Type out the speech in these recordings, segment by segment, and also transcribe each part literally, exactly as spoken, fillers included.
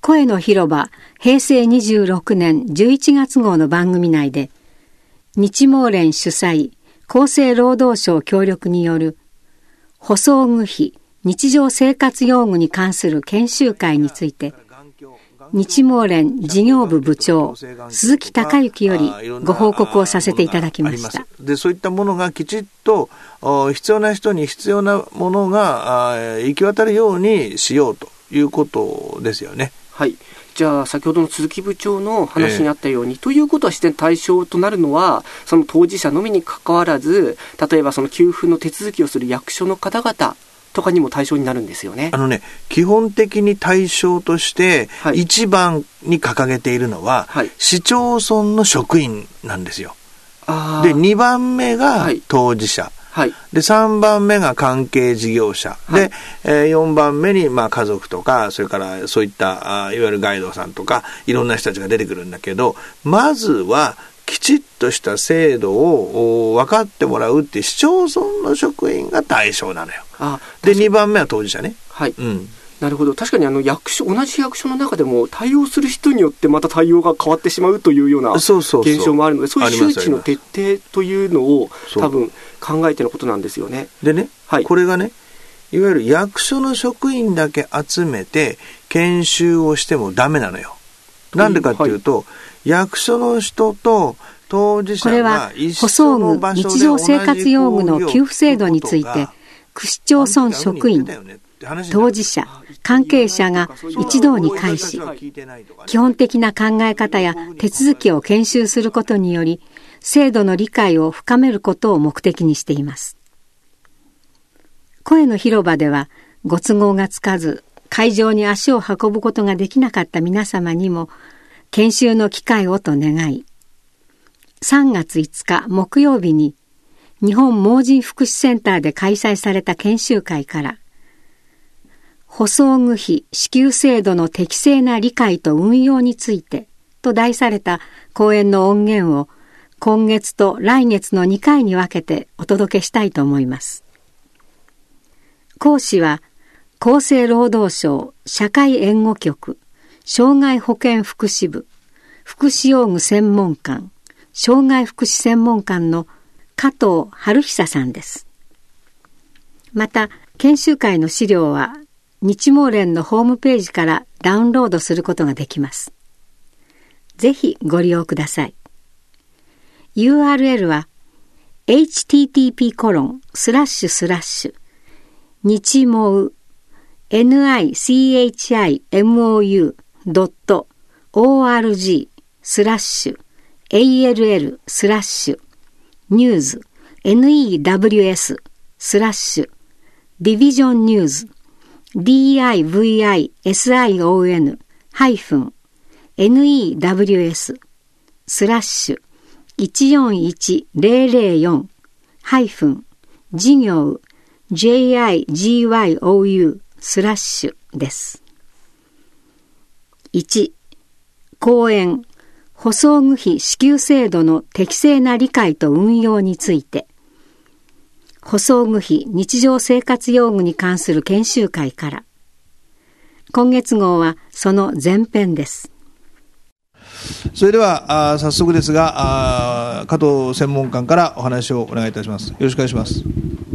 声の広場平成にじゅうろくねんじゅういちがつ号の番組内で、日毛連主催厚生労働省協力による補装具費日常生活用具に関する研修会について、日毛連事業部部長鈴木孝之よりご報告をさせていただきました。 でそういったものがきちっと必要な人に必要なものが行き渡るようにしようということですよね。 はい。じゃあ先ほどの鈴木部長の話にあったように、えー、ということは自然対象となるのはその当事者のみにかかわらず、例えばその給付の手続きをする役所の方々とかにも対象になるんですよね。あのね、基本的に対象として一番に掲げているのは、はい、市町村の職員なんですよ。あでにばんめが当事者、はい、でさんばんめが関係事業者、はい、で、えー、よんばんめにまあ家族とか、それからそういったあいわゆるガイドさんとかいろんな人たちが出てくるんだけど、まずはきちっとした制度を分かってもらうって市町村の職員が対象なのよ。あでにばんめは当事者ね。 はい、うん、なるほど。確かにあの役所同じ役所の中でも対応する人によってまた対応が変わってしまうというような現象もあるので、そういう周知の徹底というのを多分考えてのことなんですよね。 でね、はい、これがね、いわゆる役所の職員だけ集めて研修をしてもダメなのよ。なんでかっていうと、はい、役所の人と当事者が一緒の場所で同じ日常生活用具の給付制度について、区市町村職員、当事者、関係者が一堂に会し、基本的な考え方や手続きを研修することにより、制度の理解を深めることを目的にしています。声の広場では、ご都合がつかず、会場に足を運ぶことができなかった皆様にも、研修の機会をと願い、さんがついつか木曜日に日本盲人福祉センターで開催された研修会から、補装具費支給制度の適正な理解と運用についてと題された講演の音源を今月と来月のにかいに分けてお届けしたいと思います。講師は厚生労働省社会援護局障害保健福祉部福祉用具専門官障害福祉専門官の加藤春久さんです。また研修会の資料は日毛連のホームページからダウンロードすることができます。ぜひご利用ください。ユーアールエル は エイチティーティーピーコロンスラッシュスラッシュ日毛 ニチモ ドット オーアールジー スラッシュ エーエルエル スラッシュニュース ネット スラッシュディビジョンニュース ディーアイブイアイエスアイオーエヌ ハイフン ネット スラッシュいちよんいちゼロゼロよんハイフン事業 ジェイアイジーワイオーユー スラッシュです。いち. 講演補装具費支給制度の適正な理解と運用について、補装具費日常生活用具に関する研修会から。今月号はその前編です。 それではあ早速ですが、あ加藤専門官からお話をお願いいたします。よろしくお願いします。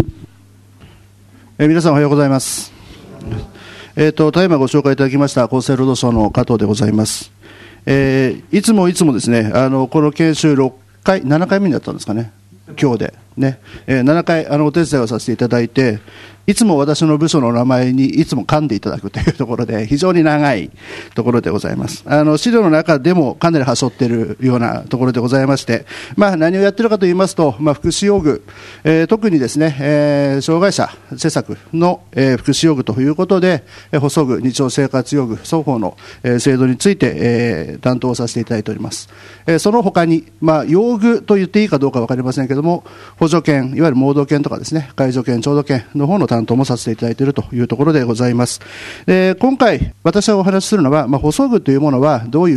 えー、皆さんおはようございます。えーと、ただいまご紹介いただきました厚生労働省の加藤でございます。えー、いつもいつもですね、あのこの研修ろっかい、ななかいめになったんですかね、今日で、ねえー、ななかいあのお手伝いをさせていただいて、いつも私の部署の名前にいつも噛んでいただくというところで非常に長いところでございます。あの資料の中でもかなりはしょっているようなところでございまして、まあ、何をやっているかといいますと、まあ、福祉用具、えー、特にですね、えー、障害者施策の、えー、福祉用具ということで、えー、補装具日常生活用具双方の、えー、制度について、えー、担当させていただいております。えー、その他に、まあ、用具と言っていいかどうか分かりませんけれども、補助券、いわゆる盲導券とかですね、介助券、聴導券の方の担当もさせていただいているというところでございます。で今回私がお話しするのは、まあ、補装具というものはどういう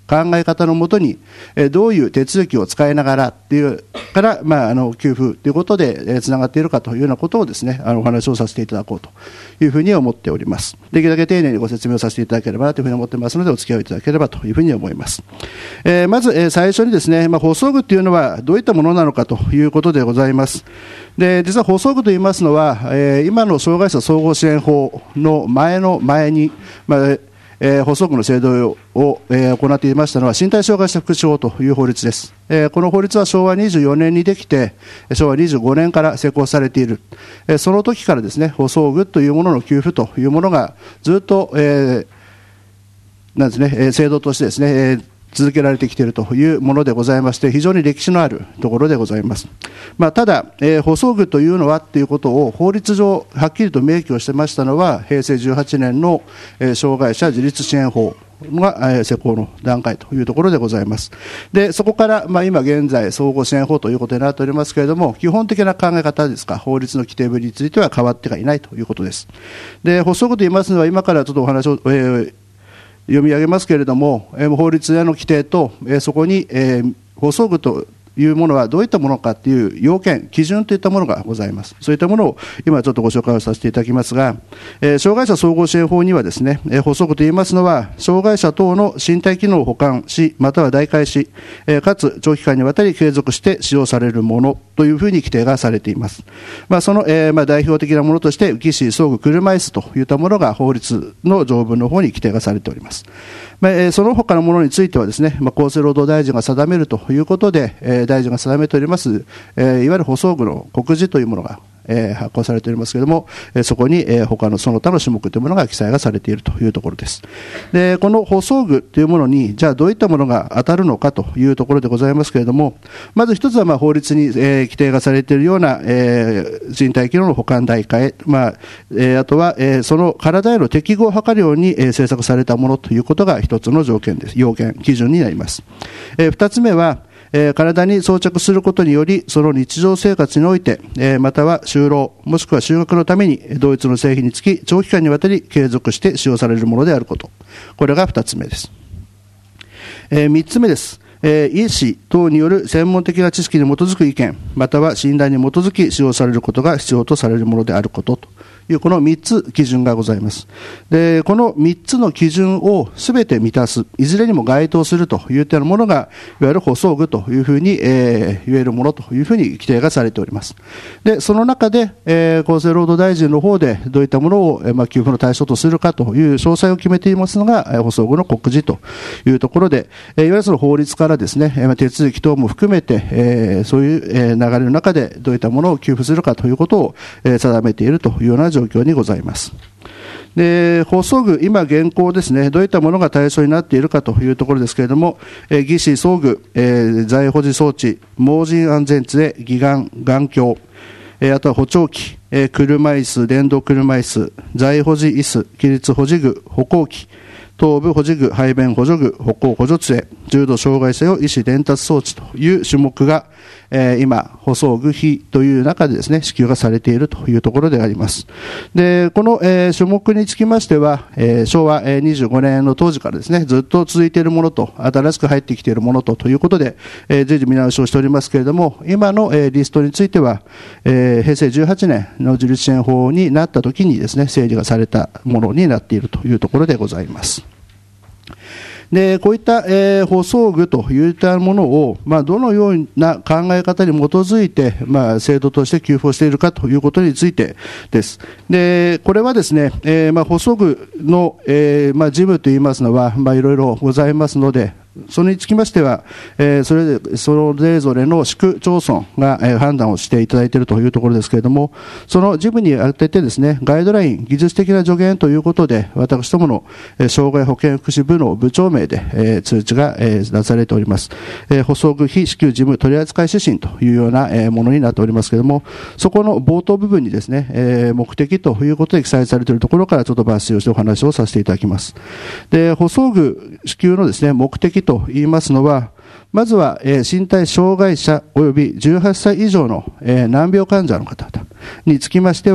考え方のもとに、えー、どういう手続きを使いながらっていうから、まあ、あの給付ということで、えー、つながっているかというようなことをですね、あのお話をさせていただこうというふうに思っております。できるだけ丁寧にご説明をさせていただければなというふうに思ってますので、お付き合いいただければというふうに思います。えー、まず、えー、最初にですね、まあ、放送具というのはどういったものなのかということでございます。で、実は放送具といいますのは、えー、今の障害者総合支援法の前の前に、まあえー、放送具の制度を、えー、行っていましたのは身体障害者福祉法という法律です。えー、この法律はしょうわにじゅうよねんにできて、しょうわにじゅうごねんから施行されている。えー、その時からですね、放送具というものの給付というものがずっと、えー、なんですね、えー、制度としてですね、えー続けられてきているというものでございまして、非常に歴史のあるところでございます。まあ、ただ、えー、放送具というのはということを法律上はっきりと明記をしてましたのは、へいせいじゅうはちねんの、えー、障害者自立支援法が、えー、施行の段階というところでございます。で、そこから、まあ、今現在、総合支援法ということになっておりますけれども、基本的な考え方ですか、法律の規定文については変わってはいないということです。で、放送具と言いますのは、今からちょっとお話を、えー読み上げますけれども、えー、法律への規定と、えー、そこに、えー、放送具というものはどういったものかという要件、基準といったものがございます。そういったものを今ちょっとご紹介をさせていただきますが、えー、障害者総合支援法にはですね、えー、放送具といいますのは、障害者等の身体機能を補完し、または代替し、えー、かつ長期間にわたり継続して使用されるものというふうに規定がされています。まあ、その、えーまあ、代表的なものとして、浮き石、装具、車椅子といったものが法律の条文の方に規定がされております。まあえー、その他のものについてはですね、まあ、厚生労働大臣が定めるということで、えー、大臣が定めております、えー、いわゆる放送具の告示というものが、えー、発行されておりますけれども、えー、そこに、えー、他のその他の種目というものが記載がされているというところです。で、この放送具というものに、じゃあどういったものが当たるのかというところでございますけれども、まず一つはまあ法律に、えー、規定がされているような、えー、身体機能の補完代替、まあえー、あとは、えー、その体への適合を図るように、えー、制作されたものということが一つの条件です。要件、基準になります。えー、二つ目は、えー、体に装着することにより、その日常生活において、えー、または就労、もしくは就学のために同一の製品につき、長期間にわたり継続して使用されるものであること。これが二つ目です。えー、三つ目です。えー、医師等による専門的な知識に基づく意見、または診断に基づき使用されることが必要とされるものであることという、このみっつ基準がございます。で、このみっつの基準をすべて満たす、いずれにも該当するというようなものが、いわゆる補装具というふうに、えー、言えるものというふうに規定がされております。で、その中で、えー、厚生労働大臣の方でどういったものを、えーまあ、給付の対象とするかという詳細を決めていますのが、えー、補装具の告示というところで、えー、いわゆるその法律からですね、えー、手続き等も含めて、えー、そういう、えー、流れの中でどういったものを給付するかということを、えー、定めているというような状況にございます。で、放送具、今現行ですね、どういったものが対象になっているかというところですけれども、えー、義肢装具、えー、在保持装置、盲人安全杖、義眼、眼鏡、えー、あとは補聴器、えー、車椅子、電動車椅子、在保持椅子、起立保持具、歩行器、頭部保持具、排便補助具、歩行補助杖、重度障害者用医師伝達装置という種目が、えー、今、補装具費という中でですね、支給がされているというところであります。で、この、えー、種目につきましては、えー、しょうわにじゅうごねんの当時からですね、ずっと続いているものと、新しく入ってきているものとということで、えー、随時見直しをしておりますけれども、今の、えー、リストについては、えー、へいせいじゅうはちねんの自立支援法になったときにですね、整理がされたものになっているというところでございます。で、こういった、えー、補装具といったものを、まあ、どのような考え方に基づいて、まあ、制度として給付をしているかということについてです。で、これはですね、えー、まあ、補装具の、えー、まあ、事務といいますのは、まあ、いろいろございますので、それにつきましては、えー、それで、それぞれの市区町村が、えー、判断をしていただいているというところですけれども、その事務に当ててですね、ガイドライン、技術的な助言ということで、私どもの、えー、障害保健福祉部の部長名で、えー、通知が、えー、出されております。えー、補装具費支給事務取扱指針というような、えー、ものになっておりますけれども、そこの冒頭部分にですね、えー、目的ということで記載されているところからちょっと抜粋をしてお話をさせていただきます。で、補装具支給のですね、目的と言いますのは、まずは、えー、身体障害者及びじゅうはっさい以上の、えー、難病患者の方々につきましては、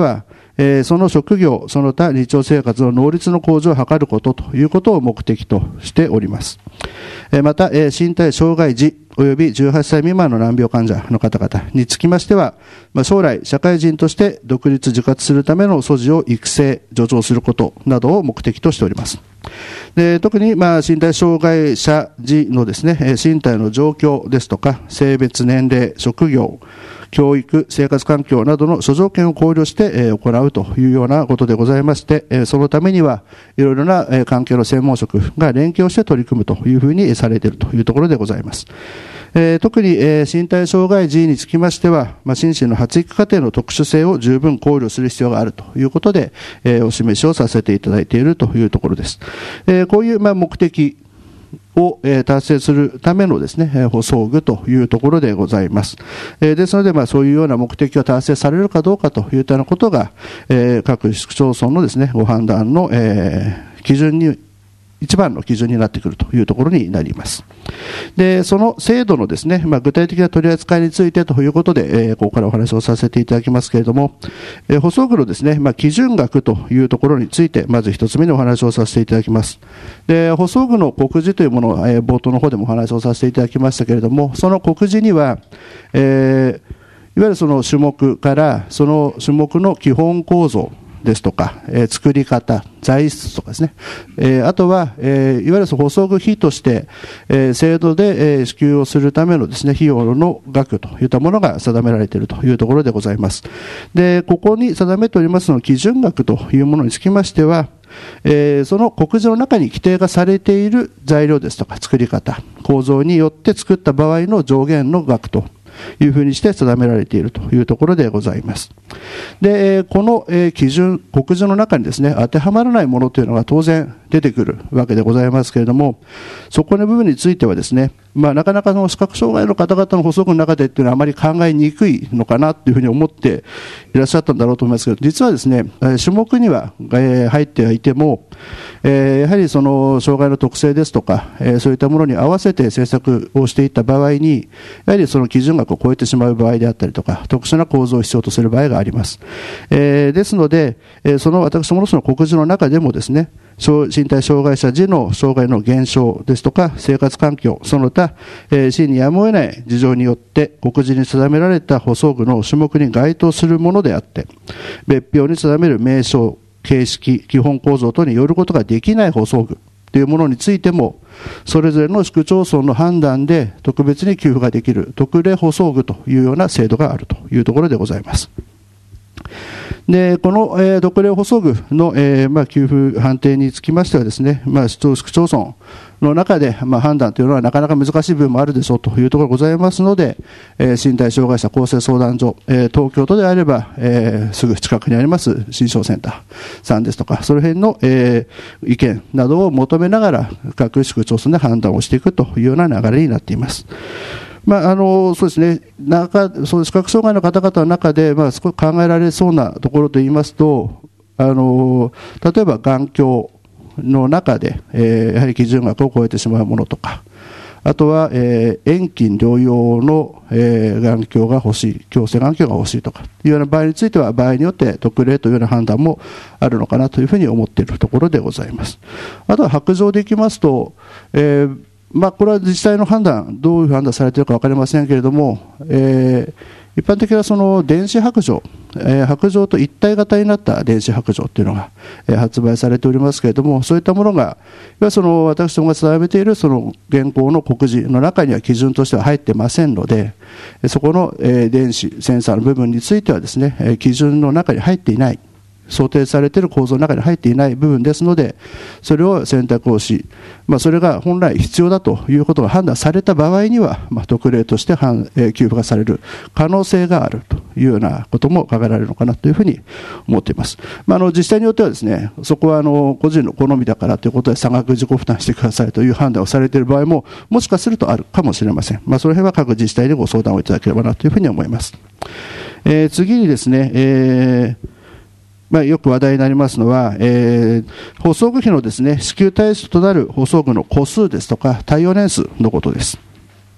えー、その職業、その他日常生活の能率の向上を図ることということを目的としております。えー、また、えー、身体障害児およびじゅうはっさい未満の難病患者の方々につきましては、まあ、将来社会人として独立自活するための素地を育成、助長することなどを目的としております。で、特にまあ身体障害者児のですね、身体の状況ですとか、性別、年齢、職業、教育、生活環境などの諸条件を考慮して行うというようなことでございまして、そのためにはいろいろな関係の専門職が連携をして取り組むというふうにされているというところでございます。えー、特に、えー、身体障害児につきましては、まあ、心身の発育過程の特殊性を十分考慮する必要があるということで、えー、お示しをさせていただいているというところです。えー、こういう、まあ、目的を、えー、達成するためのですね、えー、補装具というところでございます。えー、ですので、まあ、そういうような目的が達成されるかどうかといったようなことが、えー、各市区町村のですね、ご判断の、えー、基準に一番の基準になってくるというところになります。で、その制度のですね、まあ、具体的な取り扱いについてということで、えー、ここからお話をさせていただきますけれども、えー、補装具のですね、まあ、基準額というところについて、まず一つ目にお話をさせていただきます。で、補装具の告示というものを、えー、冒頭の方でもお話をさせていただきましたけれども、その告示には、えー、いわゆるその種目から、その種目の基本構造、ですとか、えー、作り方、材質とかですね、えー、あとは、えー、いわゆる補装具費として、えー、制度で、えー、支給をするためのですね、費用の額といったものが定められているというところでございます。で、ここに定めておりますの基準額というものにつきましては、えー、その告示の中に規定がされている材料ですとか作り方、構造によって作った場合の上限の額というふうにして定められているというところでございます。で、この基準、告示の中にですね、当てはまらないものというのが当然出てくるわけでございますけれども、そこの部分についてはですね、まあ、なかなかの視覚障害の方々の補足の中でっていうのはあまり考えにくいのかなというふうに思っていらっしゃったんだろうと思いますけど、実はですね、種目には入ってはいても、やはりその障害の特性ですとか、そういったものに合わせて政策をしていった場合に、やはりその基準額を超えてしまう場合であったりとか、特殊な構造を必要とする場合があります。ですので、その私どものその告示の中でもですね、身体障害者児の障害の減少ですとか生活環境、その他、えー、真にやむを得ない事情によって告示に定められた補装具の種目に該当するものであって、別表に定める名称、形式、基本構造等によることができない補装具というものについても、それぞれの市区町村の判断で特別に給付ができる特例補装具というような制度があるというところでございます。で、この、えー、特例補装具の、えーまあ、給付判定につきましてはですね、まあ、市町村の中で、まあ、判断というのはなかなか難しい部分もあるでしょうというところがございますので、えー、身体障害者公正相談所、えー、東京都であれば、えー、すぐ近くにあります心証センターさんですとか、その辺の、えー、意見などを求めながら各市区町村で判断をしていくというような流れになっています。まあ、あのそうですね、中そう視覚障害の方々の中で、まあ、少し考えられそうなところといいますと、あの例えば眼鏡の中で、えー、やはり基準額を超えてしまうものとか、あとは、えー、遠近療養の、えー、眼鏡が欲しい、矯正眼鏡が欲しいとかいうような場合については、場合によって特例というような判断もあるのかなというふうに思っているところでございます。あとは白状でいきますと、えーまあ、これは自治体の判断、どういう判断されているか分かりませんけれども、えー、一般的なその電子白状、えー、白状と一体型になった電子白状というのが、えー、発売されておりますけれども、そういったものが、いわゆるその私どもが定めているその現行の告示の中には基準としては入ってませんので、そこの、えー、電子、センサーの部分についてはですね、えー、基準の中に入っていない。想定されている構造の中に入っていない部分ですので、それを選択をし、まあ、それが本来必要だということが判断された場合には、まあ、特例として給付がされる可能性があるというようなことも考えられるのかなというふうに思っています。まあ、あの自治体によってはですね、そこはあの個人の好みだからということで差額自己負担してくださいという判断をされている場合ももしかするとあるかもしれません。まあ、その辺は各自治体にご相談をいただければなというふうに思います。えー、次にですね、えーまあ、よく話題になりますのは、えー、補装具費のですね、支給対象となる補装具の個数ですとか、対応年数のことです。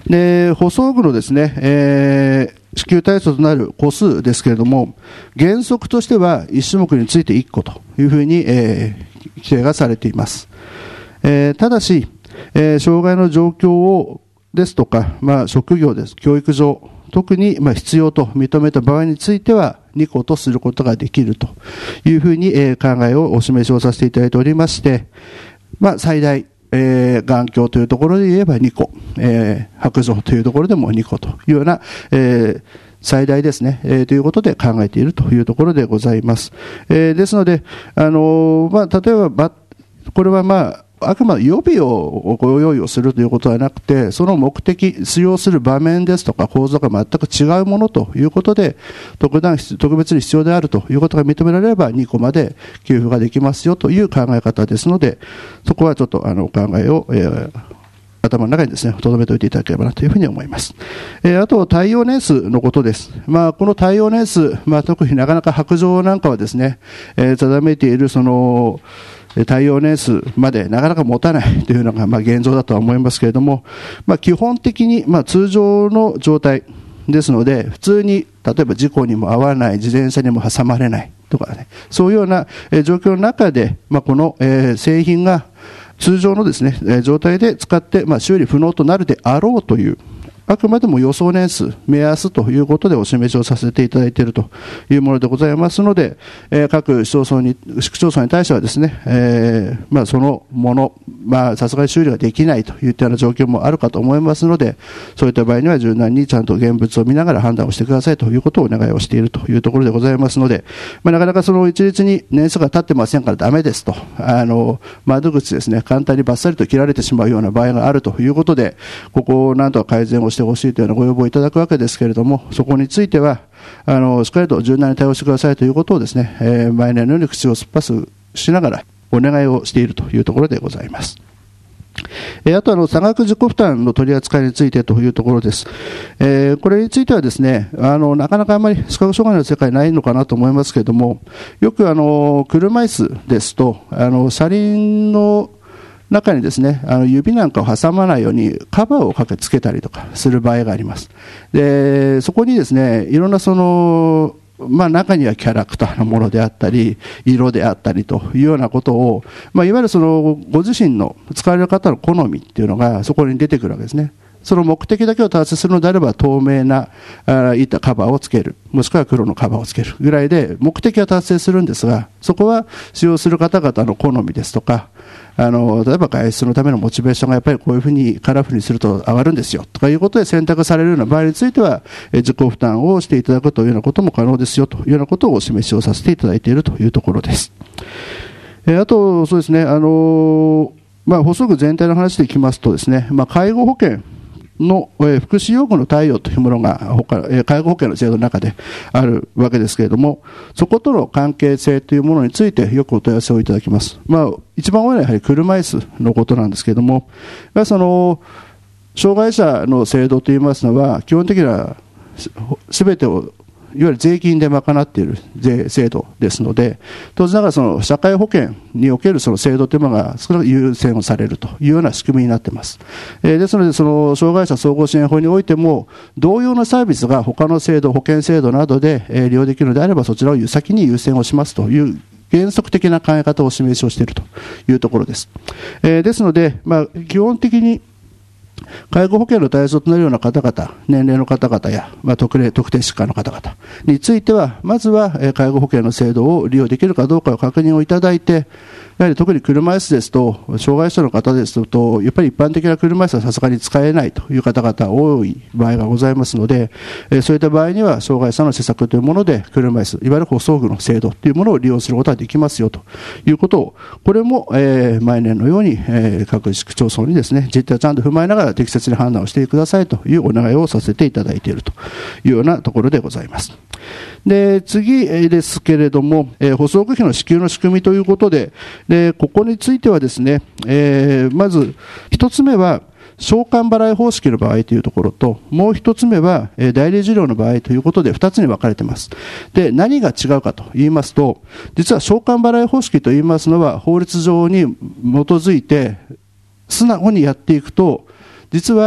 で、補装具のですね、えー、支給対象となる個数ですけれども、原則としてはいち種目についていっこというふうに、えー、規定がされています。えー、ただし、えー、障害の状況をですとか、まあ、職業です、教育上、特にまあ必要と認めた場合についてはにことすることができるというふうに、えー、考えをお示しをさせていただいておりまして、まあ、最大、えー、眼鏡というところで言えばにこ、えー、白状というところでもにこというような、えー、最大ですね、えー、ということで考えているというところでございます。えー、ですので、あのーまあ、例えば、これはまあ、あくまで予備をご用意をするということはなくて、その目的、使用する場面ですとか構造が全く違うものということで、特段、特別に必要であるということが認められればにこまで給付ができますよという考え方ですので、そこはちょっとあのお考えを、えー頭の中にですね、留めておいていただければなというふうに思います。えー、あと、耐用年数のことです。まあ、この耐用年数、まあ、特になかなか白状なんかはですね、えー、定めているその、耐用年数までなかなか持たないというのが、まあ、現状だとは思いますけれども、まあ、基本的に、まあ、通常の状態ですので、普通に、例えば事故にも合わない、自転車にも挟まれないとかね、そういうような、えー、状況の中で、まあ、この、えー、製品が、通常のですね、えー、状態で使って、まあ、修理不能となるであろうという、あくまでも予想年数、目安ということでお示しをさせていただいているというものでございますので、えー、各市町村に、市区町村に対してはですね、えー、まあそのもの、まあさすがに修理ができないといったような状況もあるかと思いますので、そういった場合には柔軟にちゃんと現物を見ながら判断をしてくださいということをお願いをしているというところでございますので、まあなかなかその一律に年数が経ってませんからダメですと、あの、窓口ですね、簡単にバッサリと切られてしまうような場合があるということで、ここをなんとか改善をしてしてほしいというようなご要望をいただくわけですけれども、そこについてはあのしっかりと柔軟に対応してくださいということをですね、えー、毎年のように口を酸っぱすしながらお願いをしているというところでございます。えー、あとあの差額自己負担の取り扱いについてというところです。えー、これについてはですね、あのなかなかあまり視覚障害の世界ないのかなと思いますけれども、よくあの車椅子ですとあの車輪の中にですね、あの指なんかを挟まないようにカバーをかけつけたりとかする場合があります。で、そこにですね、いろんなその、まあ中にはキャラクターのものであったり、色であったりというようなことを、まあいわゆるそのご自身の使われる方の好みっていうのがそこに出てくるわけですね。その目的だけを達成するのであれば透明なあいったカバーをつける、もしくは黒のカバーをつけるぐらいで目的は達成するんですが、そこは使用する方々の好みですとか、あの例えば外出のためのモチベーションがやっぱりこういうふうにカラフルにすると上がるんですよとかいうことで選択されるような場合については、え自己負担をしていただくというようなことも可能ですよというようなことをお示しをさせていただいているというところです。えあとそうですね、あのまあ、補足全体の話でいきますとですね、まあ、介護保険の、えー、福祉用具の貸与というものが他、えー、介護保険の制度の中であるわけですけれども、そことの関係性というものについてよくお問い合わせをいただきます。まあ、一番多いのはやはり車椅子のことなんですけれども、その障害者の制度といいますのは基本的にはすべてをいわゆる税金で賄っている税制度ですので、当然ながらその社会保険におけるその制度というものが少なく優先をされるというような仕組みになっています。えー、ですので、その障害者総合支援法においても同様のサービスが他の制度、保険制度などで利用できるのであれば、そちらを先に優先をしますという原則的な考え方を示しをしているというところです。えー、ですので、まあ、基本的に介護保険の対象となるような方々、年齢の方々や、まあ、特例、特定疾患の方々については、まずは介護保険の制度を利用できるかどうかを確認をいただいて、やはり特に車椅子ですと、障害者の方ですと、やっぱり一般的な車椅子はさすがに使えないという方々多い場合がございますので、そういった場合には、障害者の施策というもので、車椅子、いわゆる補装具の制度というものを利用することができますよということを、これも、えー、毎年のように、えー、各市区町村にですね、実態をちゃんと踏まえながら適切に判断をしてくださいというお願いをさせていただいているというようなところでございます。で、次ですけれども、えー、補装具費の支給の仕組みということで、で、ここについてはですね、えー、まず一つ目は償還払い方式の場合というところと、もう一つ目は、えー、代理受領の場合ということで二つに分かれています。で、何が違うかと言いますと、実は償還払い方式と言いますのは法律上に基づいて素直にやっていくと、実は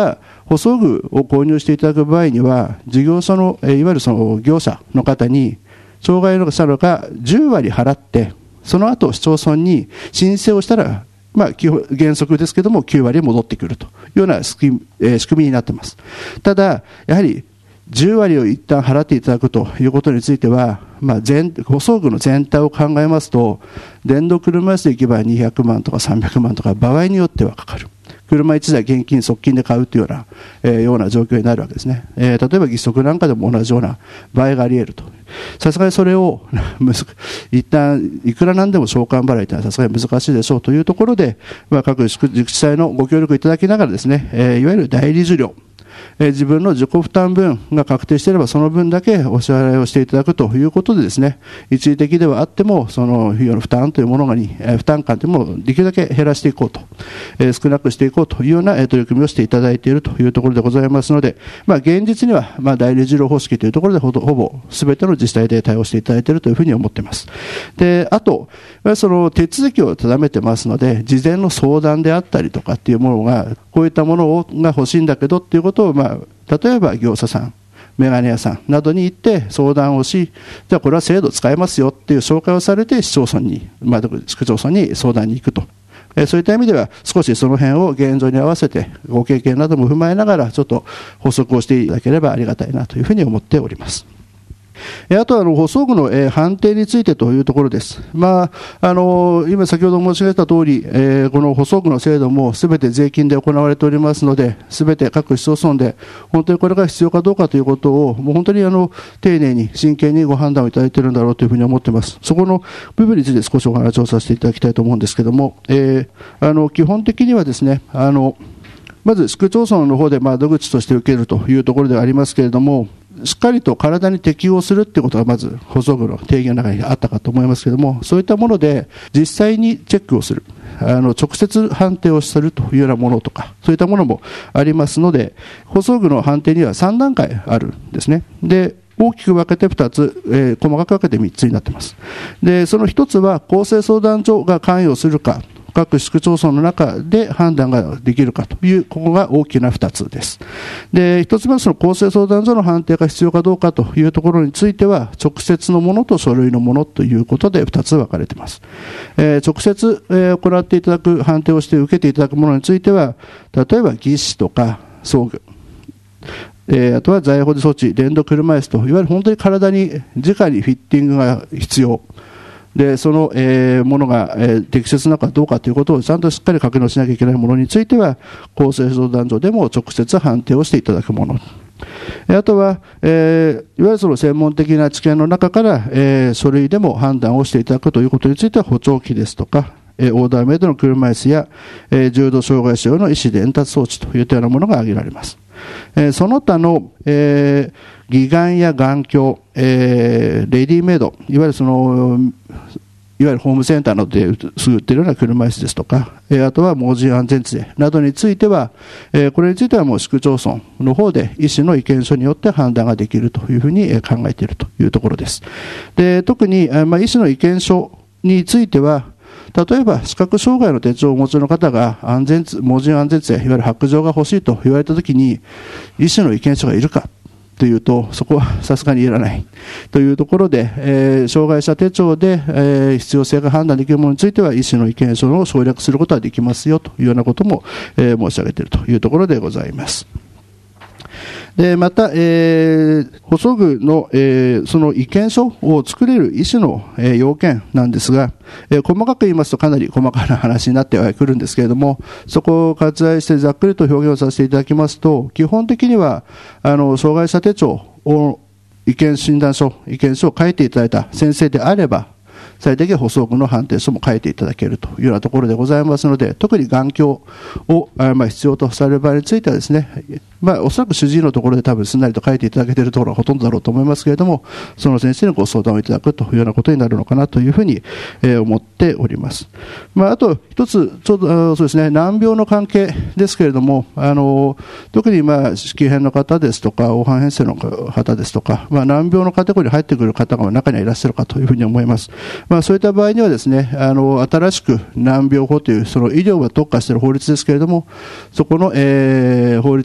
補装具を購入していただく場合には、事業所の、いわゆるその業者の方に、障害者がじゅうわり払って、その後市町村に申請をしたら、まあ、基本原則ですけどもきゅうわり戻ってくるというような仕組み、えー、仕組みになっています。ただ、やはりじゅうわりを一旦払っていただくということについては、まあ、全補装具の全体を考えますと、電動車椅子で行けばにひゃくまんとかさんびゃくまんとか、場合によってはかかる。車いちだい現金即金で買うというような、えー、ような状況になるわけですね。えー、例えば義足なんかでも同じような場合があり得ると。さすがにそれを一旦いくらなんでも償還払いというのはさすがに難しいでしょうというところで、まあ、各自治体のご協力いただきながらですね、えー、いわゆる代理受領、えー、自分の自己負担分が確定していればその分だけお支払いをしていただくということでですね、一時的ではあってもその費用の負担というものに、えー、負担感というものをできるだけ減らしていこうと、えー、少なくしていこうというような、えー、取り組みをしていただいているというところでございますので、まあ、現実には、まあ、代理受領方式というところでほぼ、ほぼ全ての自治体で対応していただいているというふうに思っています。で、あと、その手続きを定めてますので、事前の相談であったりとかっていうものが、こういったものをが欲しいんだけどっていうことを、まあ、例えば業者さん、メガネ屋さんなどに行って相談をし、じゃあこれは制度使えますよっていう紹介をされて市町村に、まあ、市区町村に相談に行くと。えー、そういった意味では少しその辺を現状に合わせてご経験なども踏まえながらちょっと補足をしていただければありがたいなというふうに思っております。あとはあの補装具の、えー、判定についてというところです。まあ、あの今先ほど申し上げた通り、えー、この補装具の制度もすべて税金で行われておりますので、すべて各市町村で本当にこれが必要かどうかということをもう本当にあの丁寧に真剣にご判断をいただいているんだろうというふうに思っています。そこの部分について少しお話をさせていただきたいと思うんですけれども、えー、あの基本的にはですね、あのまず市区町村の方で窓口として受けるというところではありますけれども、しっかりと体に適応するということがまず補装具の定義の中にあったかと思いますけれども、そういったもので実際にチェックをする、あの直接判定をするというようなものとか、そういったものもありますので、補装具の判定にはさんだんかいあるんですね。で、大きく分けてふたつ、えー、細かく分けてみっつになっています。で、そのひとつは公正相談所が関与するか、各市区町村の中で判断ができるかという、ここが大きなふたつです。で、ひとつめはその公正相談所の判定が必要かどうかというところについては、直接のものと書類のものということでふたつ分かれています。えー、直接、えー、行っていただく、判定をして受けていただくものについては、例えば義肢とか装具、えー、あとは在保持装置、電動車椅子と、いわゆる本当に体に直にフィッティングが必要。で、その、えー、ものが、えー、適切なのかどうかということをちゃんとしっかり確認しなきゃいけないものについては、公正相談所でも直接判定をしていただくもの。あとは、えー、いわゆるその専門的な知見の中から、えー、書類でも判断をしていただくということについては、補聴器ですとか、えー、オーダーメイドの車椅子や、えー、重度障害者用の意思伝達装置といったようなものが挙げられます。えー、その他の、えー、義眼や眼鏡、えー、レディメイド、いわゆるその、いわゆるホームセンターなどですぐ売っているような車椅子ですとか、えー、あとは盲人安全杖などについては、えー、これについてはもう市区町村の方で医師の意見書によって判断ができるというふうに考えているというところです。で、特に、えーまあ、医師の意見書については、例えば視覚障害の手帳をお持ちの方が安全盲人安全杖、いわゆる白杖が欲しいと言われたときに、医師の意見書がいるかというと、そこはさすがにいらないというところで、えー、障害者手帳で、えー、必要性が判断できるものについては、医師の意見書を省略することができますよというようなことも、えー、申し上げているというところでございます。で、また、えー、補装具の、えー、その意見書を作れる医師の、えー、要件なんですが、えー、細かく言いますとかなり細かな話になってはくるんですけれども、そこを割愛してざっくりと表現をさせていただきますと、基本的には、あの、障害者手帳を、意見診断書、意見書を書いていただいた先生であれば、最低限補装具の判定書も書いていただけるというようなところでございますので、特に眼鏡を、まあ、必要とされる場合についてはですね、まあ、おそらく主治医のところで多分すんなりと書いていただけているところがほとんどだろうと思いますけれども、その先生にご相談をいただくというようなことになるのかなというふうに、えー、思っております。まあ、あと一つ、ちょうどそうですね、難病の関係ですけれども、あの特にまあ子宮片の方ですとか、黄斑変性の方ですとか、まあ、難病のカテゴリーに入ってくる方が中にはいらっしゃるかというふうに思います。まあ、そういった場合にはですね、あの新しく難病法というその医療が特化している法律ですけれども、そこの、えー、法律で、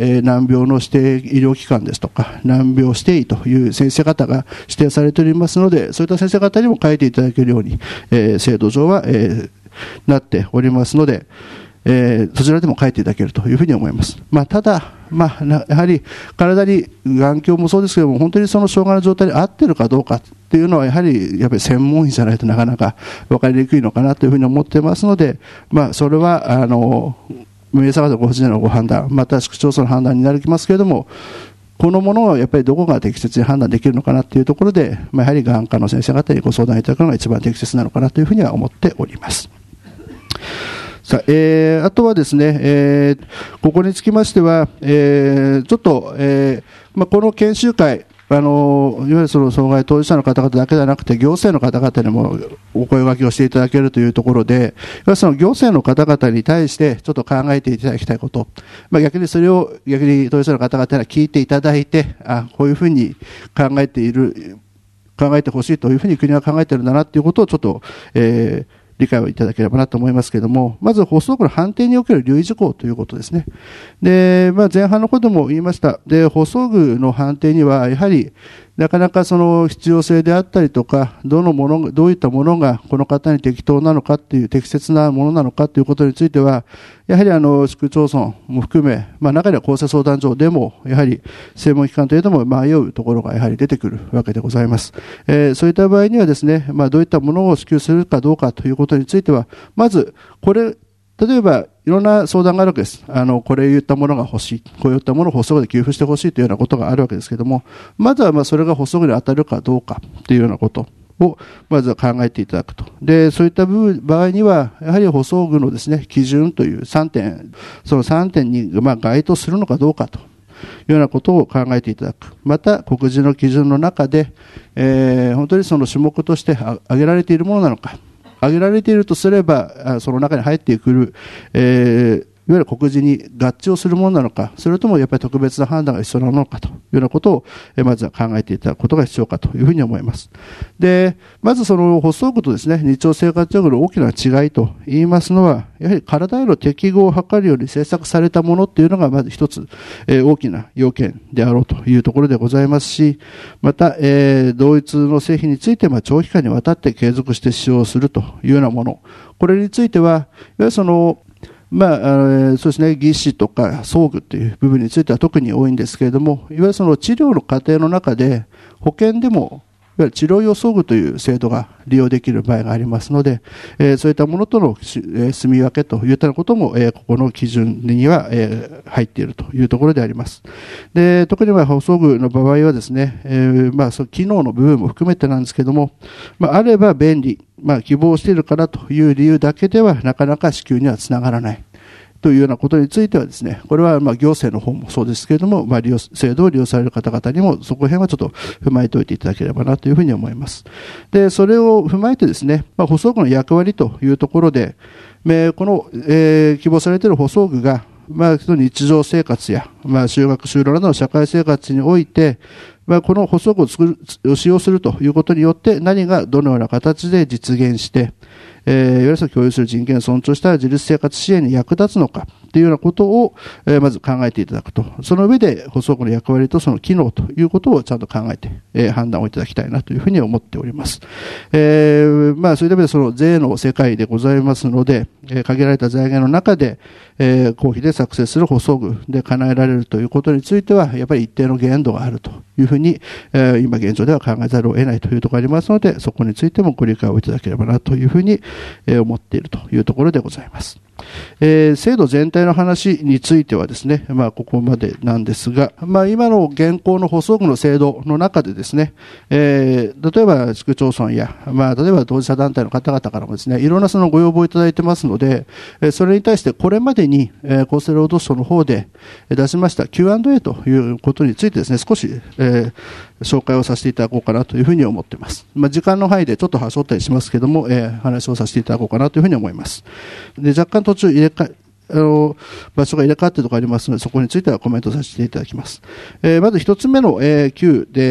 えー、難病の指定医療機関ですとか、難病指定医という先生方が指定されておりますので、そういった先生方にも書いていただけるように、えー、制度上は、えー、なっておりますので、えー、そちらでも書いていただけるというふうに思います。まあ、ただ、まあ、やはり体に眼鏡もそうですけども、本当にその障害の状態に合っているかどうかっていうのは、やはりやっぱり専門医じゃないとなかなか分かりにくいのかなというふうに思っていますので、まあ、それはあの皆様のご自身のご判断、また市区町村の判断になりますけれども、このものをやっぱりどこが適切に判断できるのかなというところで、まあ、やはり眼科の先生方にご相談いただくのが一番適切なのかなというふうには思っております。さあ、えー、あとはですね、えー、ここにつきましては、えー、ちょっと、えーまあ、この研修会、あのいわゆるその障害当事者の方々だけではなくて、行政の方々にもお声掛けをしていただけるというところで、その行政の方々に対してちょっと考えていただきたいこと、まあ、逆にそれを逆に当事者の方々に聞いていただいて、あ、こういうふうに考えている、考えてほしいというふうに国は考えているんだなということをちょっと、えー理解をいただければなと思いますけれども、まず補足の判定における留意事項ということですね。で、まあ、前半のことも言いました。で、補足の判定にはやはりなかなかその必要性であったりとか、どのもの、どういったものがこの方に適当なのかっていう、適切なものなのかということについては、やはりあの、市区町村も含め、まあ中には厚生相談所でも、やはり専門機関といえども迷うところがやはり出てくるわけでございます。えー、そういった場合にはですね、まあどういったものを支給するかどうかということについては、まず、これ、例えば、いろんな相談があるわけです。あの、これ言ったものが欲しい。こういったものを補足で給付してほしいというようなことがあるわけですけれども、まずはまあそれが補足に当たるかどうかというようなことを、まずは考えていただくと。で、そういった場合には、やはり補足のですね、基準というさんてん、そのさんてんにまあ該当するのかどうかというようなことを考えていただく。また、告示の基準の中で、えー、本当にその種目として挙げられているものなのか。挙げられているとすれば、その中に入ってくる、えー、いわゆる告示に合致をするものなのか、それともやっぱり特別な判断が必要なのかというようなことを、まずは考えていただくことが必要かというふうに思います。で、まずその補足とですね、日常生活上の大きな違いと言いますのは、やはり体への適合を図るように制作されたものっていうのがまず一つ、えー、大きな要件であろうというところでございますし、また、えー、同一の製品について、まあ、長期間にわたって継続して使用するというようなもの、これについては、いわゆるその、まあ、そうですね、技師とか装具という部分については特に多いんですけれども、いわゆるその治療の過程の中で保険でもいわゆる治療用装具という制度が利用できる場合がありますので、えー、そういったものとの、えー、住み分けといったことも、えー、ここの基準には、えー、入っているというところであります。で、特には補装具の場合はですね、えー、まあ、その機能の部分も含めてなんですけども、まあ、あれば便利、まあ、希望しているからという理由だけではなかなか支給にはつながらない。というようなことについてはですね、これはまあ行政の方もそうですけれども、まあ利用、制度を利用される方々にもそこら辺はちょっと踏まえておいていただければなというふうに思います。で、それを踏まえてですね、まあ補装具の役割というところで、この、えー、希望されている補装具が、まあ、日常生活や、まあ、就学、就労などの社会生活において、まあ、この補装具を作る、使用するということによって何がどのような形で実現して、えー、いわゆる共有する人権を尊重した自立生活支援に役立つのかというようなことを、えー、まず考えていただくと。その上で補装具の役割とその機能ということをちゃんと考えて、えー、判断をいただきたいなというふうに思っております。えー、まあ、そういう意味でその税の世界でございますので、えー、限られた財源の中で、えー、公費で作成する補装具で叶えられるということについては、やっぱり一定の限度があるというふうに、えー、今現状では考えざるを得ないというところがありますので、そこについてもご理解をいただければなというふうに、えー、思っているというところでございます。えー、制度全体の話についてはですね、まあ、ここまでなんですが、まあ、今の現行の補装具の制度の中でですね、えー、例えば市区町村や、まあ、例えば当事者団体の方々からもですね、いろんなそのご要望をいただいてますので、えー、それに対してこれまでに、えー、厚生労働省の方で出しました キューアンドエー ということについてですね、少し、えー、紹介をさせていただこうかなというふうに思っています。まあ、時間の範囲でちょっと端折ったりしますけども、えー、話をさせていただこうかなというふうに思います。で、若干途中入れ替え、あの、場所が入れ替わっているところありますので、そこについてはコメントさせていただきます。えー、まず一つ目の、えー、Q で、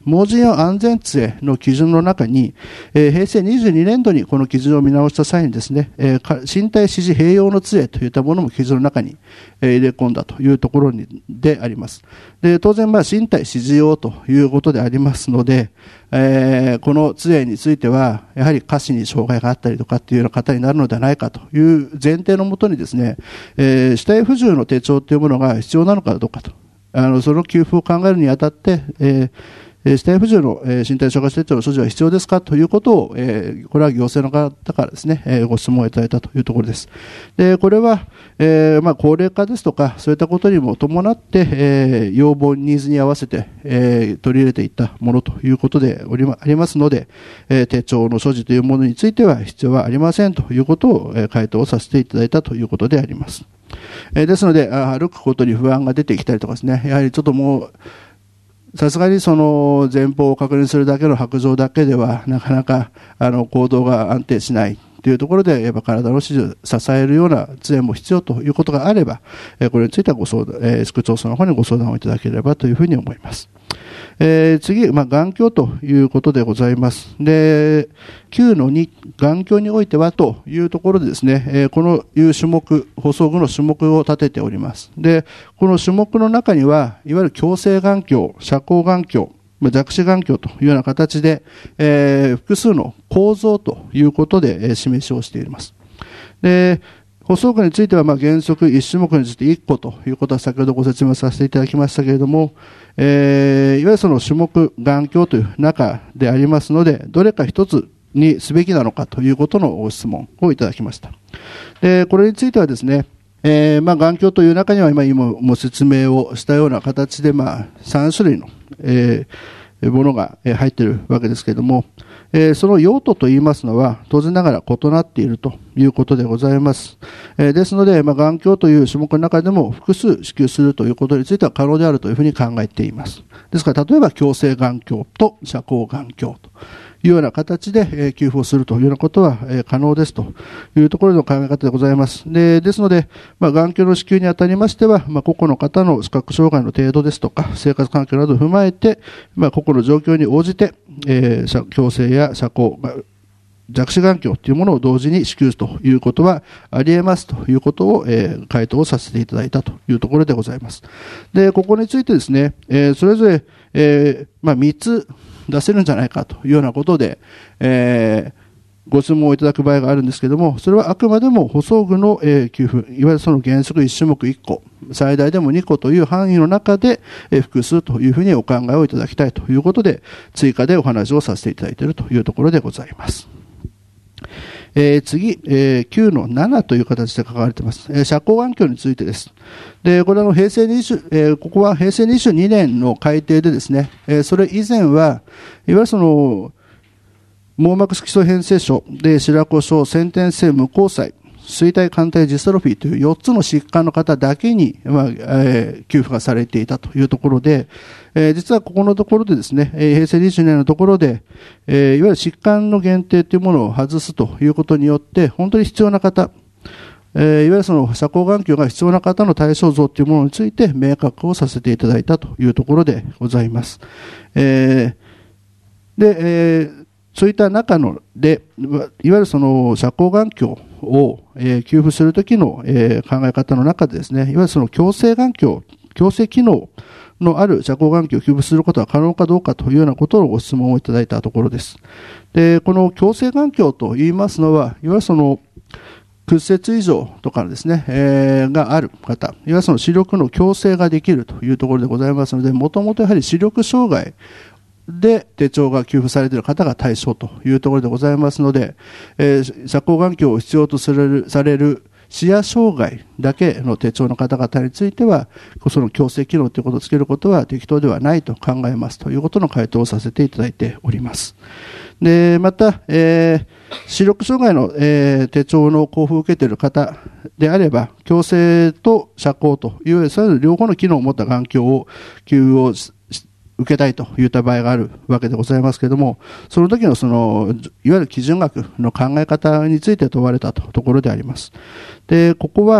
盲人用安全杖の基準の中に、えー、平成にじゅうにねん度にこの基準を見直した際にですね、えー、身体支持併用の杖といったものも基準の中に、えー、入れ込んだというところにであります。で、当然、まあ、身体支持用ということでありますので、えー、この杖については、やはり下肢に障害があったりとかっていうような方になるのではないかという前提のもとにですね、えー、肢体不自由の手帳というものが必要なのかどうかと、あの、その給付を考えるにあたって、えー肢体不自由の身体障害者手帳の所持は必要ですかということを、えー、これは行政の方からですね、えー、ご質問をいただいたというところです。で、これは、えー、まあ、高齢化ですとか、そういったことにも伴って、えー、要望、ニーズに合わせて、えー、取り入れていったものということでおりま、ありますので、えー、手帳の所持というものについては必要はありませんということを、えー、回答をさせていただいたということであります。えー、ですので、歩くことに不安が出てきたりとかですね、やはりちょっともう、さすがにその前方を確認するだけの白状だけではなかなかあの行動が安定しないというところで、やっぱ体の支持を支えるような杖も必要ということがあれば、これについてはご相談、えー、市区町村の方にご相談をいただければというふうに思います。えー、次、まあ、眼鏡ということでございます。で、きゅうのに、眼鏡においてはというところでですね、えー、このいう種目、補装具の種目を立てております。で、この種目の中には、いわゆる矯正眼鏡、遮光眼鏡、弱視眼鏡というような形で、えー、複数の構造ということで、えー、示しをしています。で、補装具については、まあ、原則いち種目についていっこということは先ほどご説明させていただきましたけれども、えー、いわゆるその種目眼鏡という中でありますので、どれか一つにすべきなのかということのご質問をいただきました。で、これについてはですね、えー、まあ、眼鏡という中には今、今も説明をしたような形で、まあ、さん種類の、えー、ものが入っているわけですけれども、えー、その用途といいますのは、当然ながら異なっているということでございます。えー、ですので、まあ、眼鏡という種目の中でも複数支給するということについては可能であるというふうに考えています。ですから、例えば矯正眼鏡と遮光眼鏡というような形で、えー、給付をするというようなことは、えー、可能ですというところの考え方でございます。で、ですので、まあ、眼鏡の支給にあたりましては、まあ、個々の方の視覚障害の程度ですとか、生活環境などを踏まえて、まあ、個々の状況に応じて、えー、矯正や遮光、まあ、弱視眼鏡というものを同時に支給ということはあり得ますということを、えー、回答をさせていただいたというところでございます。で、ここについてですね、えー、それぞれ、えー、まあ、みっつ出せるんじゃないかというようなことで、えー、ご質問をいただく場合があるんですけれども、それはあくまでも補装具の、えー、給付、いわゆるその原則いち種目いっこ、最大でもにこという範囲の中で、えー、複数というふうにお考えをいただきたいということで、追加でお話をさせていただいているというところでございます。えー、次、えー、きゅうのななという形で書かれています。えー、遮光眼鏡についてです。で、これはの平成にじゅう、えー、ここは平成にじゅうにねんの改定でですね、えー、それ以前は、いわゆるその、網膜色素変性症で白子症、先天性無虹彩、錐体肝体ジストロフィーというよっつの疾患の方だけに、まあえー、給付がされていたというところで、えー、実はここのところでですね、えー、平成にじゅうねんのところで、えー、いわゆる疾患の限定というものを外すということによって、本当に必要な方、えー、いわゆるその遮光眼鏡が必要な方の対象像というものについて明確をさせていただいたというところでございます。えー、で、えーそういった中ので、いわゆるその遮光眼鏡を、えー、給付するときの、えー、考え方の中でですね、いわゆるその矯正眼鏡、矯正機能のある遮光眼鏡を給付することは可能かどうかというようなことをご質問をいただいたところです。で、この矯正眼鏡と言いますのは、いわゆるその屈折異常とかですね、えー、がある方、いわゆるその視力の矯正ができるというところでございますので、もともとやはり視力障害で手帳が給付されている方が対象というところでございますので、えー、遮光眼鏡を必要とされる、される視野障害だけの手帳の方々については、その矯正機能ということをつけることは適当ではないと考えますということの回答をさせていただいております。で、また、えー、視力障害の、えー、手帳の交付を受けている方であれば、矯正と遮光といわゆるそれぞれ両方の機能を持った眼鏡を給付を受けたいといった場合があるわけでございますけれども、その時のその、いわゆる基準額の考え方について問われたところであります。で、ここは、いわゆ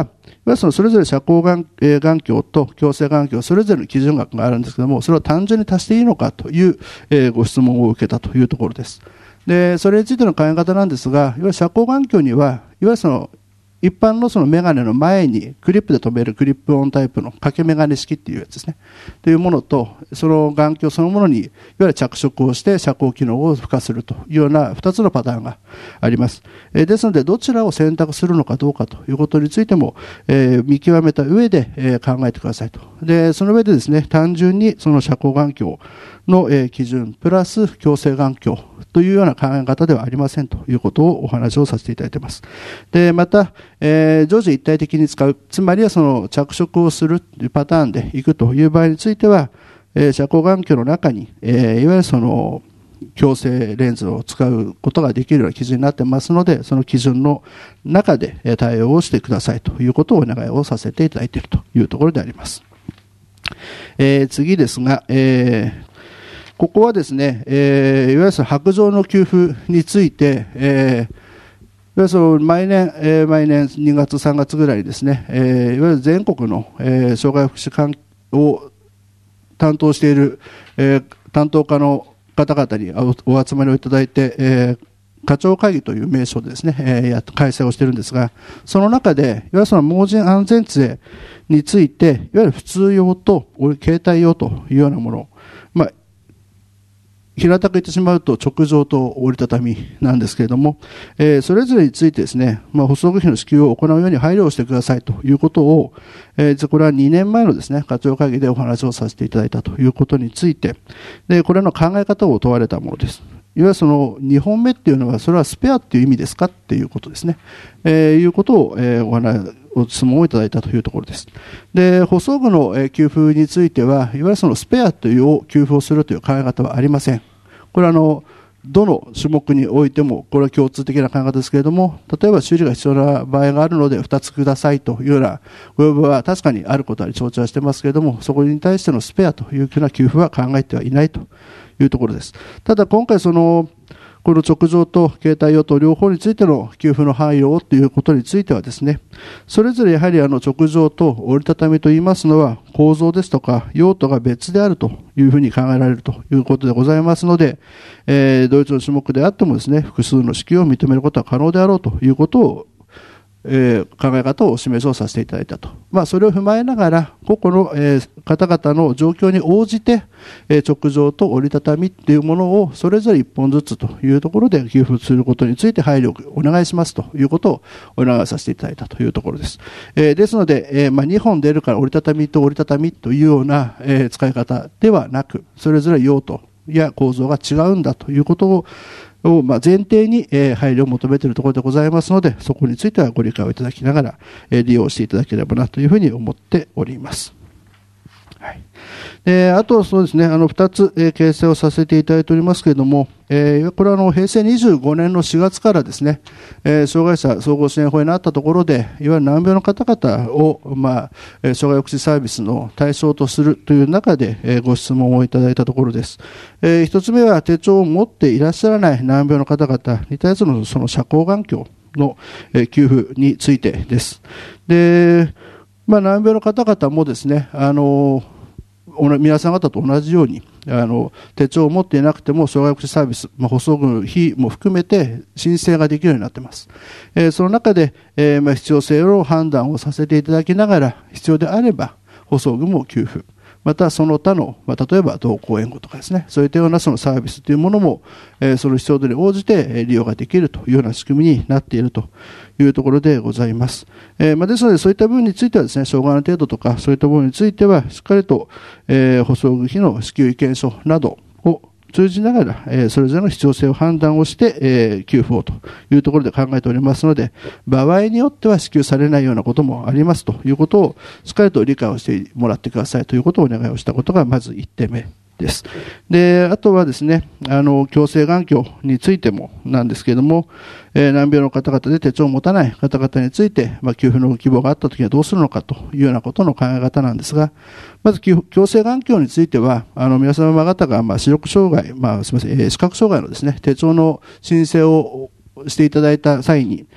はそのそれぞれ社交眼、えー、眼鏡と矯正眼鏡それぞれの基準額があるんですけども、それを単純に足していいのかという、えー、ご質問を受けたというところです。で、それについての考え方なんですが、いわゆる社交眼鏡には、いわゆるその一般のそのメガネの前にクリップで留めるクリップオンタイプの掛けメガネ式っていうやつですね。というものと、その眼鏡そのものにいわゆる着色をして遮光機能を付加するというような二つのパターンがあります。えー、ですので、どちらを選択するのかどうかということについても、えー、見極めた上で、えー、考えてくださいと。で、その上でですね、単純にその遮光眼鏡の、えー、基準プラス矯正眼鏡というような考え方ではありませんということをお話をさせていただいています。で、また、えー、常時一体的に使う、つまりはその着色をするというパターンでいくという場合については、えー、遮光眼鏡の中に、えー、いわゆるその矯正レンズを使うことができるような基準になってますので、その基準の中で対応をしてくださいということをお願いをさせていただいているというところであります。えー、次ですが、えーここはですね、えー、いわゆる白杖の給付について、えー、いわゆるその毎年、えー、毎年にがつさんがつぐらいにですね、えー、いわゆる全国の、えー、障害福祉関を担当している、えー、担当課の方々にお、お集まりをいただいて、えー、課長会議という名称でですね、えー、や開催をしているんですが、その中で、いわゆるその盲人安全杖について、いわゆる普通用と携帯用というようなもの、まあ平たく言ってしまうと直上と折りたたみなんですけれども、えー、それぞれについてですね、まあ、補足費の支給を行うように配慮をしてくださいということを、えー、これはにねんまえのですね、課長会議でお話をさせていただいたということについて、で、これの考え方を問われたものです。いわゆるそのにほんめっていうのは、それはスペアっていう意味ですかっていうことですね。えー、いうことを、えー、お話、お質問をいただいたというところです。で、補装具の、えー、給付については、いわゆるそのスペアというを給付をするという考え方はありません。これはあの、どの種目においても、これは共通的な考え方ですけれども、例えば修理が必要な場合があるのでふたつくださいというようなご要望は確かにあることは承知はしてますけれども、そこに対してのスペアというような給付は考えてはいないというところです。ただ今回その、この直上と携帯用と両方についての給付の配慮をということについてはですね、それぞれやはりあの直上と折りたたみといいますのは構造ですとか用途が別であるというふうに考えられるということでございますので、えー、同一の種目であってもですね、複数の支給を認めることは可能であろうということをえー、考え方をお示しをさせていただいたと。まあ、それを踏まえながら、個々の、えー、方々の状況に応じて、えー、直上と折りたたみっていうものをそれぞれいっぽんずつというところで給付することについて配慮をお願いしますということをお願いさせていただいたというところです。えー、ですので、えーまあ、にほん出るから折りたたみと折りたたみというような、えー、使い方ではなく、それぞれ用途や構造が違うんだということををまあ前提に配慮を求めているところでございますので、そこについてはご理解をいただきながら利用していただければなというふうに思っております。はい。で、あとそうですね、あのふたつ、えー、形成をさせていただいておりますけれども、えー、これはあの平成にじゅうごねんのしがつからですね、えー、障害者総合支援法になったところで、いわゆる難病の方々を、まあ、障害福祉サービスの対象とするという中で、えー、ご質問をいただいたところです。えー、一つ目は手帳を持っていらっしゃらない難病の方々に対するその遮光眼鏡の、えー、給付についてです。で、まあ、難病の方々もですね、あの皆さん方と同じようにあの手帳を持っていなくても障害福祉サービス、まあ、補装具の費も含めて申請ができるようになっています。えー、その中で、えーまあ、必要性を判断をさせていただきながら必要であれば補装具も給付、またその他の、まあ、例えば同行援護とかですね、そういったようなそのサービスというものも、えー、その必要度に応じて利用ができるというような仕組みになっているというところでございます。えーまあ、ですのでそういった部分についてはですね、障害の程度とかそういった部分についてはしっかりと、えー、補装具費の支給意見書などを通じながら、えー、それぞれの必要性を判断をして、えー、給付をというところで考えておりますので、場合によっては支給されないようなこともありますということをしっかりと理解をしてもらってくださいということをお願いをしたことがまずいってんめです。で、あとはですね、あの、矯正眼鏡についてもなんですけれども、えー、難病の方々で手帳を持たない方々について、まあ、給付の希望があったときにはどうするのかというようなことの考え方なんですが、まず、矯正眼鏡については、あの、皆様方が、まあ、視力障害、まあ、すみません、えー、視覚障害のですね、手帳の申請をしていただいた際に、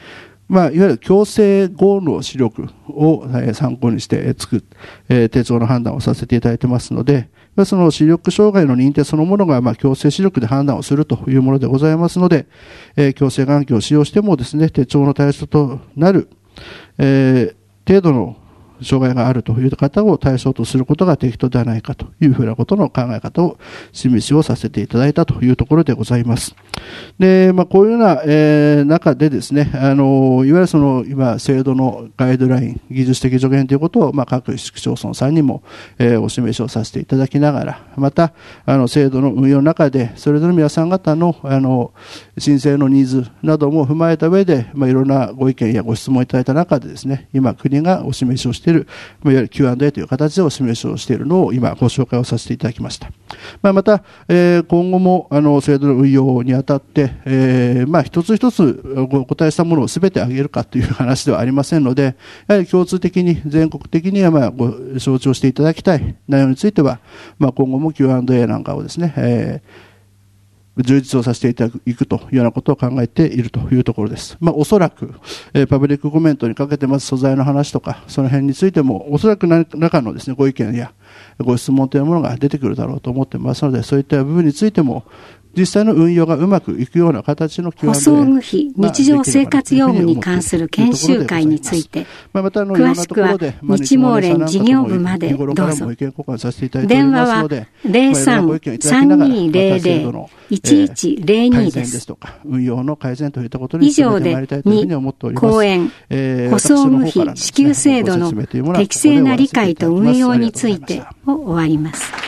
まあ、いわゆる強制合の視力を参考にして作っ、えー、手帳の判断をさせていただいてますので、その視力障害の認定そのものが、まあ、強制視力で判断をするというものでございますので、えー、強制眼鏡を使用してもですね、手帳の対象となる、えー、程度の障害があるという方を対象とすることが適当ではないかというふうなことの考え方を示しをさせていただいたというところでございます。で、まあ、こういうような、えー、中でですね、あの、いわゆるその、今、制度のガイドライン、技術的助言ということを、まあ、各市区町村さんにも、えー、お示しをさせていただきながら、また、あの、制度の運用の中で、それぞれの皆さん方の、あの、申請のニーズなども踏まえた上で、まあ、いろんなご意見やご質問いただいた中でですね、今、国がお示しをしているいわゆる キューアンドエー という形でお示しをしているのを今ご紹介をさせていただきました。まあ、また、えー、今後もあの制度の運用にあたって、えー、まあ一つ一つお答えしたものをすべて挙げるかという話ではありませんので、やはり共通的に全国的にはまあご承知をしていただきたい内容については、まあ、今後も キューアンドエー なんかをですね、えー充実をさせていただくというようなことを考えているというところです。まあ、おそらく、えー、パブリックコメントにかけてます素材の話とか、その辺についても、おそらく何らかのですね、ご意見やご質問というものが出てくるだろうと思ってますので、そういった部分についても、実際の運用がうまくいくような形の キューアンドエー補装具費、日常生活用務に関する研修会について、詳しくは日毛連事業部までどうぞ。電話は ゼロさん さんにゼロゼロ いちいちゼロに です。以上でに、講演、補装具費支給制度の適正な理解と運用についてを終わります。